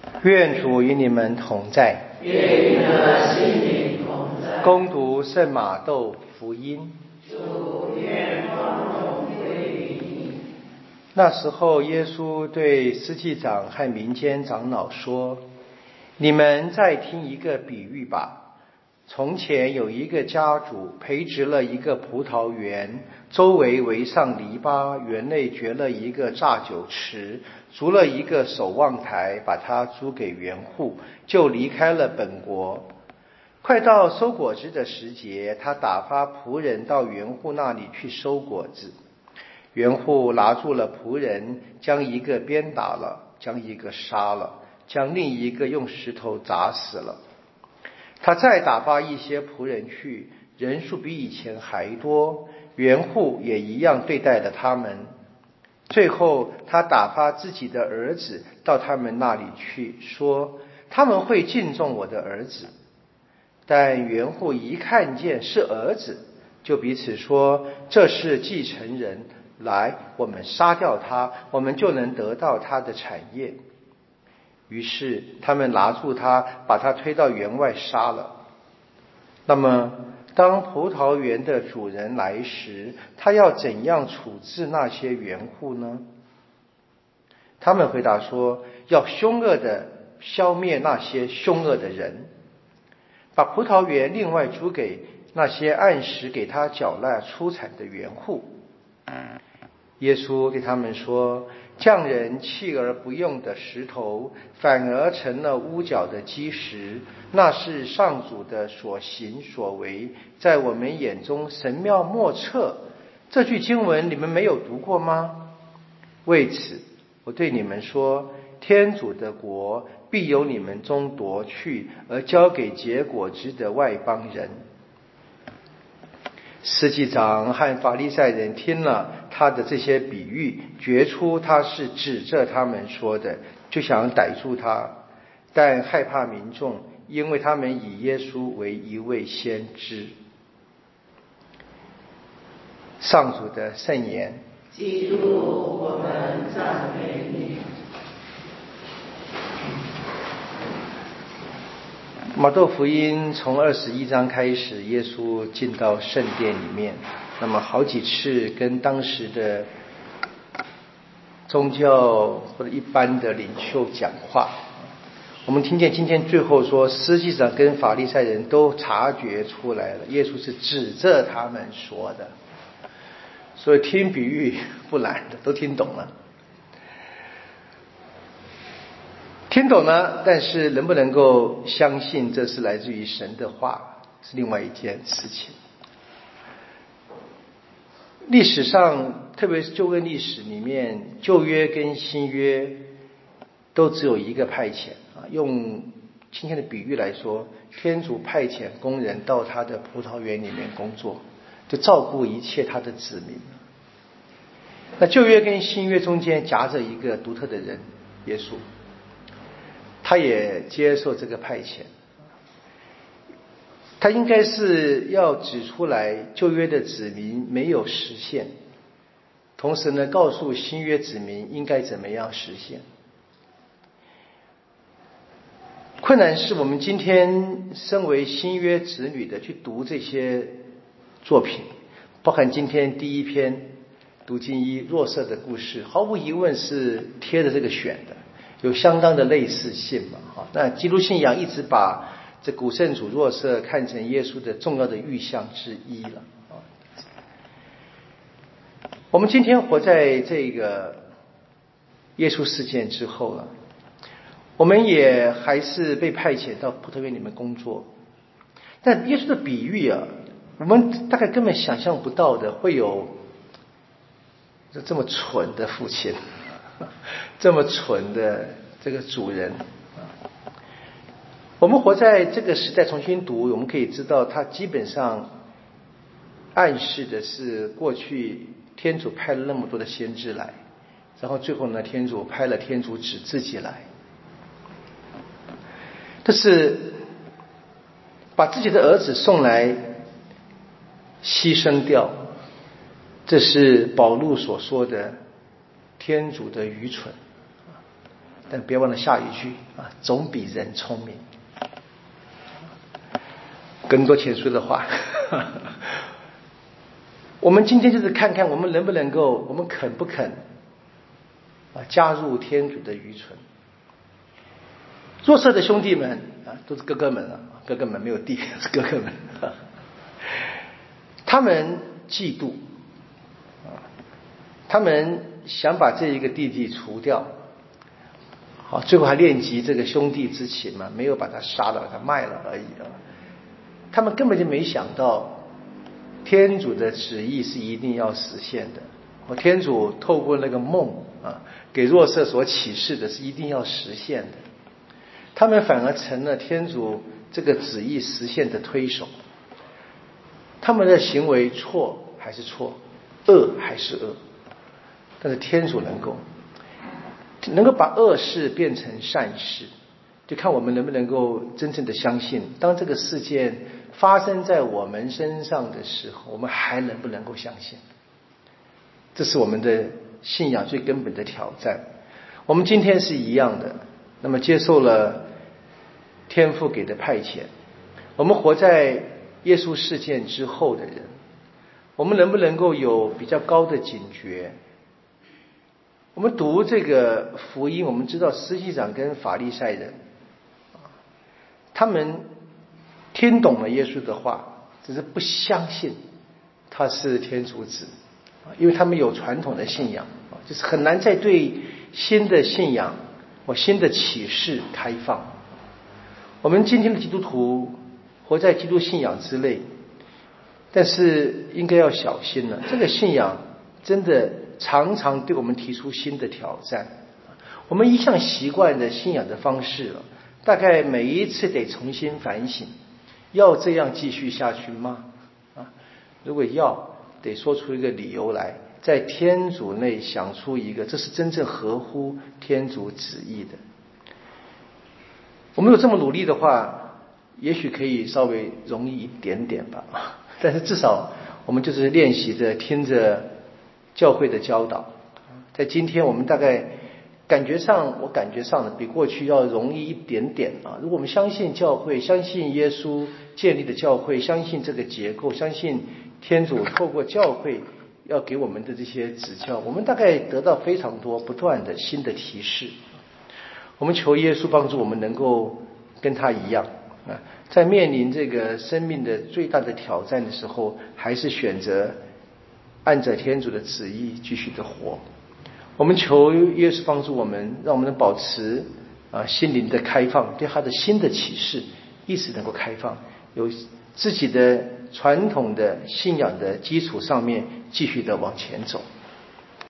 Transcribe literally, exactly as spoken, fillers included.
愿主与你们同在， 愿你的心灵同在。 恭读圣马窦福音。 主，愿光荣归于你。 那时候，耶稣对司祭长和民间长老说：“你们再听一个比喻吧。从前有一个家主培植了一个葡萄园，周围围上篱笆，园内掘了一个榨酒池，筑了一个守望台，把它租给园户，就离开了本国。快到收果子的时节，他打发仆人到园户那里去收果子。园户拿住了仆人，将一个鞭打了，将一个杀了，将另一个用石头砸死了。他再打发一些仆人去，人数比以前还多，园户也一样对待了他们。最后他打发自己的儿子到他们那里去，说他们会敬重我的儿子。但园户一看见是儿子，就彼此说，这是继承人，来，我们杀掉他，我们就能得到他的产业。于是他们拿住他，把他推到园外杀了。那么当葡萄园的主人来时，他要怎样处置那些园户呢？他们回答说，要凶恶的消灭那些凶恶的人，把葡萄园另外租给那些按时给他缴纳出产的园户。耶稣对他们说，匠人弃而不用的石头，反而成了屋角的基石，那是上主的所行所为，在我们眼中神妙莫测。这句经文你们没有读过吗？为此我对你们说，天主的国必由你们中夺去，而交给结果子的外邦人。司祭长和法利赛人听了他的这些比喻，觉出他是指着他们说的，就想逮住他，但害怕民众，因为他们以耶稣为一位先知。上主的圣言。 基督，我们赞美你。 马窦福音从二十一章开始，耶稣进到圣殿里面，那么好几次跟当时的宗教或者一般的领袖讲话。我们听见今天最后说，司祭长跟法利赛人都察觉出来了，耶稣是指着他们说的，所以听比喻不难的，都听懂了。听懂了，但是能不能够相信这是来自于神的话，是另外一件事情。历史上，特别是旧约历史里面，旧约跟新约都只有一个派遣啊。用今天的比喻来说，天主派遣工人到他的葡萄园里面工作，就照顾一切他的子民。那旧约跟新约中间夹着一个独特的人，耶稣。他也接受这个派遣，他应该是要指出来旧约的子民没有实现，同时呢，告诉新约子民应该怎么样实现。困难是我们今天身为新约子女的去读这些作品，包含今天第一篇读经一若瑟的故事，毫无疑问是贴着这个选的，有相当的类似性嘛。那基督信仰一直把这古圣主若瑟看成耶稣的重要的预象之一了。我们今天活在这个耶稣事件之后了，我们也还是被派遣到葡萄园里面工作，但耶稣的比喻啊，我们大概根本想象不到的，会有这么蠢的父亲，这么蠢的这个主人。我们活在这个时代重新读，我们可以知道他基本上暗示的是过去天主派了那么多的先知来，然后最后呢，天主派了天主子自己来，这是把自己的儿子送来牺牲掉，这是保禄所说的天主的愚蠢。 但别忘了下一句啊，总比人聪明。更多前书的话，我们今天就是看看我们能不能够，我们肯不肯啊加入天主的愚蠢。弱色的兄弟们啊，都是哥哥们啊，哥哥们没有弟，是哥哥们。啊、他们嫉妒啊，他们想把这一个弟弟除掉，好，最后还恋及这个兄弟之情嘛，没有把他杀了，把他卖了而已啊。他们根本就没想到，天主的旨意是一定要实现的。我天主透过那个梦啊，给若瑟所启示的是一定要实现的。他们反而成了天主这个旨意实现的推手。他们的行为错还是错，恶还是恶，但是天主能够能够把恶事变成善事，就看我们能不能够真正的相信，当这个事件发生在我们身上的时候，我们还能不能够相信？这是我们的信仰最根本的挑战。我们今天是一样的，那么接受了天父给的派遣，我们活在耶稣事件之后的人，我们能不能够有比较高的警觉？我们读这个福音，我们知道司祭长跟法利赛人，他们听懂了耶稣的话，只是不相信他是天主子，因为他们有传统的信仰，就是很难再对新的信仰或新的启示开放。我们今天的基督徒活在基督信仰之内，但是应该要小心了，这个信仰真的常常对我们提出新的挑战。我们一向习惯的信仰的方式，大概每一次得重新反省，要这样继续下去吗？啊，如果要，得说出一个理由来，在天主内想出一个，这是真正合乎天主旨意的。我们有这么努力的话，也许可以稍微容易一点点吧，但是至少我们就是练习着听着教会的教导。在今天我们大概感觉上，我感觉上的比过去要容易一点点啊。如果我们相信教会，相信耶稣建立的教会，相信这个结构，相信天主透过教会要给我们的这些指教，我们大概得到非常多不断的新的提示。我们求耶稣帮助我们能够跟他一样啊，在面临这个生命的最大的挑战的时候，还是选择按照天主的旨意继续的活。我们求耶稣帮助我们，让我们能保持啊心灵的开放，对他的新的启示一直能够开放，有自己的传统的信仰的基础上面继续的往前走。